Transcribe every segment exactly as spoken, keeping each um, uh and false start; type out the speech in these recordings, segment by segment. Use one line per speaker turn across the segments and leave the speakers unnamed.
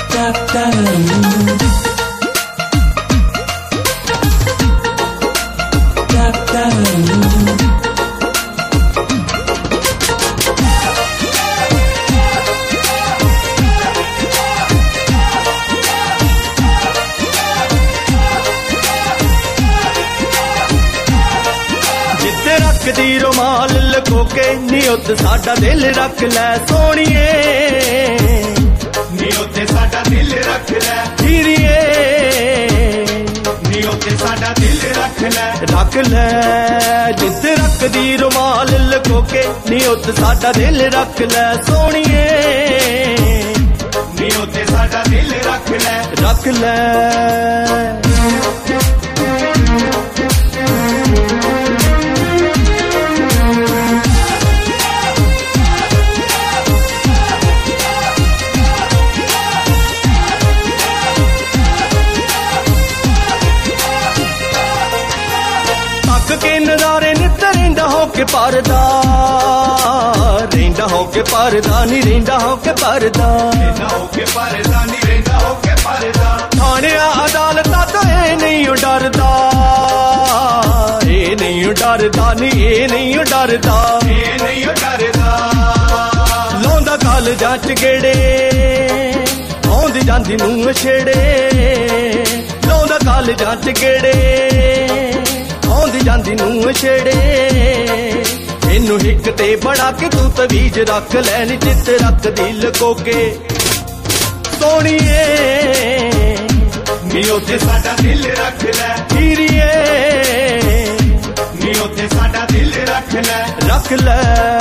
रखदी रुमाल लको के नी उत्ते साडा दिल रख लै सोहणीए, नी उत्ते साडा दिल रख लै हीरिए, नी उत्ते साडा दिल रख लै रख लै। जिथे रखदी रुमाल लको के नी उत्ते साडा दिल रख लै सोहणीए, नी उत्ते साडा दिल रख लै रख लै। के नजारे नित रेंदा हो के परदा, रेंदा हो के परदा नी रेंदा हो के परदा, रेंदा हो के परदा नी रेंदा हो के परदा। थाने अदालत तो ए नहीं डरदा, ए नहीं डरदा नी ए नहीं डरदा, ए नहीं डरदा। लौंदा गल जांच गेड़े आउंदी जांदी मूंह छेड़े, लौंदा गल जांच गेड़े आउंदी जांदी नूं छेड़े। इनू हिक ते बड़ा के तू तवीज रख लैनी जित रख दी लको के सोहणीए, नी उत्ते साडा दिल रख लै हीरिए, नी उत्ते साडा दिल रख लै रख लै।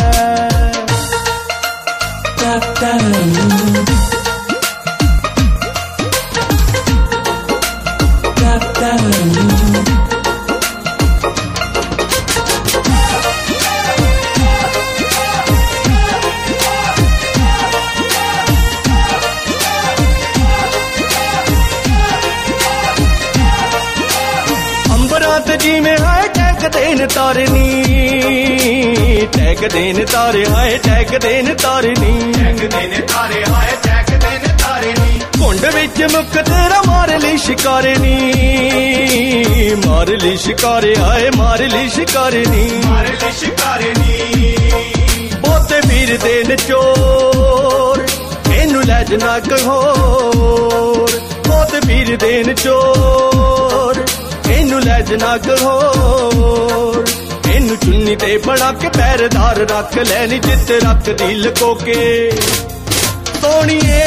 जिमें हाय टैग देन तारनी, टैग देन तारे हाय टैग देन तारनी, टैग देन तारे हाय टैग देन तारनी। कुंड विच मुक तेरा मार ली शिकारनी, मार ली शिकारे हाय मार ली शिकारनी, मार ली शिकारनी। बोते वीर देन चोर इनू लैजना कहोर, बोते वीर देन चोर इनू लैजना कहोर। इनू चुन्नी ते बड़ा के पैरदार रख लैनी जित रख दी लको के सोहणीए,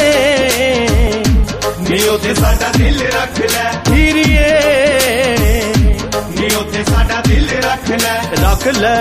नी उत्ते साडा दिल रख लै हीरिए, नी उत्ते साडा दिल रख लै रख लै।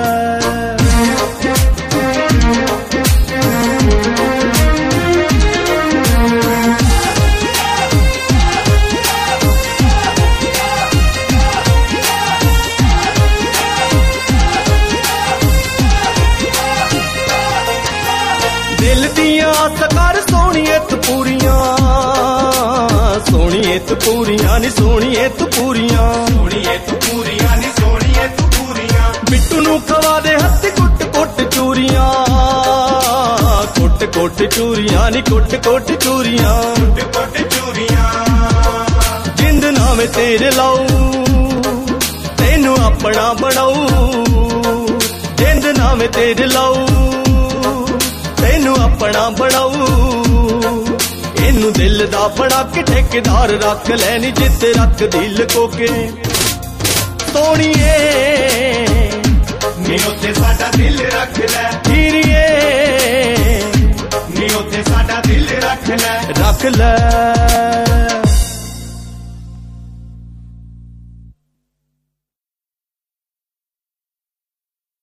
दिल दियां सकार सोहणीए तू पूरियां, सोहणीए तू पूरियां नी सोहणीए तू पूरियां, सोहणीए तू पूरियां नी सोहणीए तू पूरियां। बिट्टू नू खवा दे हत्थ कुट कुट चूरियां, कुट कुट चूरियां नी कुट कुट चूरियां, कुट कुट चूरियां। जिंद नाम तेरे लाऊ तेनू अपना बनाऊ, जिंद नाम तेरे लाऊ तेनू अपना बनाऊ। इनू दिल दा बड़ा के ठेकेदार रख लैनी जित रख दी लको के सोहणीए, नी उत्ते साडा दिल रख लै हीरिए, नी उत्ते साडा दिल रख लै रख लै।